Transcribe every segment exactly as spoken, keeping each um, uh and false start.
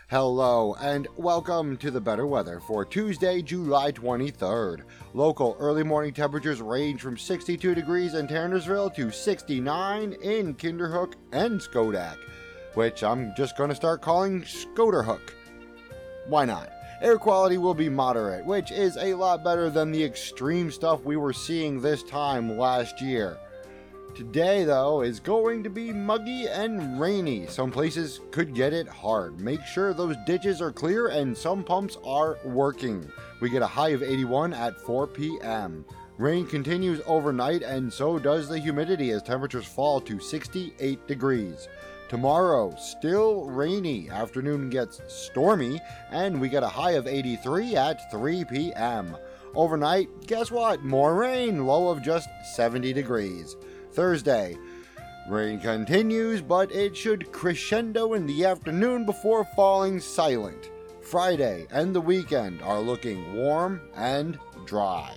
Hello and welcome to the better weather for Tuesday, July twenty-third. Local early morning temperatures range from sixty-two degrees in Tannersville to sixty-nine in Kinderhook and Schodack, which I'm just going to start calling Schoderhook. Why not? Air quality will be moderate, which is a lot better than the extreme stuff we were seeing this time last year. Today, though, is going to be muggy and rainy. Some places could get it hard. Make sure those ditches are clear and some pumps are working. We get a high of eighty-one at four p.m. Rain continues overnight, and so does the humidity as temperatures fall to sixty-eight degrees. Tomorrow, still rainy. Afternoon gets stormy, and we get a high of eighty-three at three p.m. Overnight, guess what? More rain, low of just seventy degrees. Thursday, rain continues, but it should crescendo in the afternoon before falling silent. Friday and the weekend are looking warm and dry.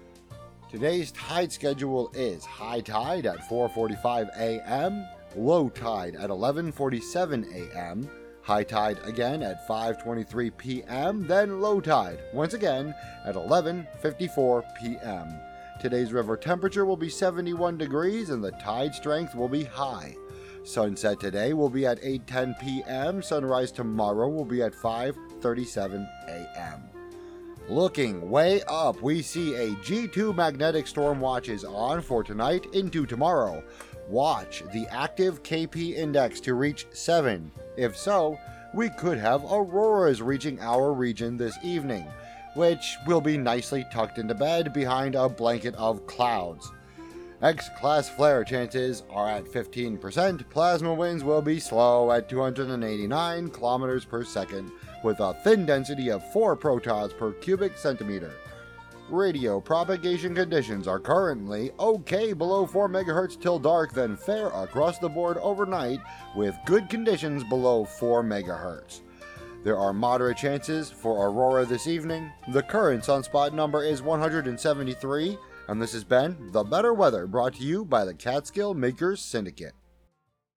Today's tide schedule is high tide at four forty-five a.m., low tide at eleven forty-seven a.m., high tide again at five twenty-three p.m., then low tide once again at eleven fifty-four p.m. Today's river temperature will be seventy-one degrees and the tide strength will be high. Sunset today will be at eight ten p.m. Sunrise tomorrow will be at five thirty-seven a.m. Looking way up, we see a G two magnetic storm watch is on for tonight into tomorrow. Watch the active K P index to reach seven. If so, we could have auroras reaching our region this evening, which will be nicely tucked into bed behind a blanket of clouds. X-class flare chances are at fifteen percent. Plasma winds will be slow at two hundred eighty-nine kilometers per second with a thin density of four protons per cubic centimeter. Radio propagation conditions are currently okay below four megahertz till dark, then fair across the board overnight with good conditions below four megahertz. There are moderate chances for aurora this evening. The current sunspot number is one hundred seventy-three, and this has been The Better Weather, brought to you by the Catskill Makers Syndicate.